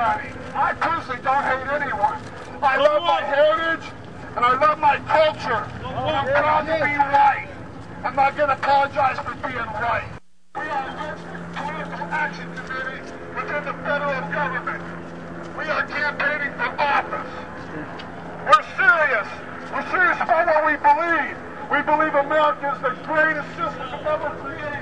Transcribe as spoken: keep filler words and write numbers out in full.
anybody. I personally don't hate anyone. I love my heritage, and I love my culture. And I'm proud to be white. I'm not going to apologize for being white. We are a political action committee within the federal government. We are campaigning for office. We're serious. We're serious about what we believe. We believe America is the greatest system ever created.